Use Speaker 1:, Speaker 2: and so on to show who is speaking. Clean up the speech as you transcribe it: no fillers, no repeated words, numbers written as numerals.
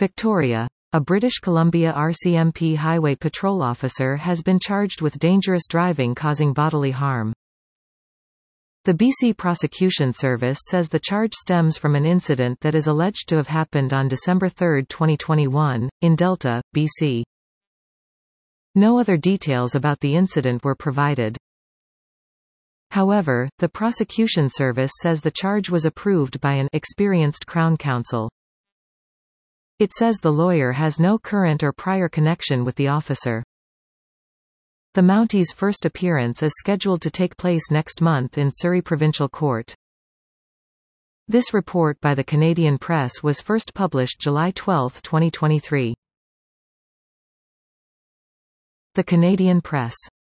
Speaker 1: Victoria. A British Columbia RCMP highway patrol officer has been charged with dangerous driving causing bodily harm. The BC Prosecution Service says the charge stems from an incident that is alleged to have happened on December 3, 2021, in Delta, BC. No other details about the incident were provided. However, the prosecution service says the charge was approved by an experienced Crown Counsel. It says the lawyer has no current or prior connection with the officer. The Mountie's first appearance is scheduled to take place next month in Surrey Provincial Court. This report by the Canadian Press was first published July 12, 2023. The Canadian Press.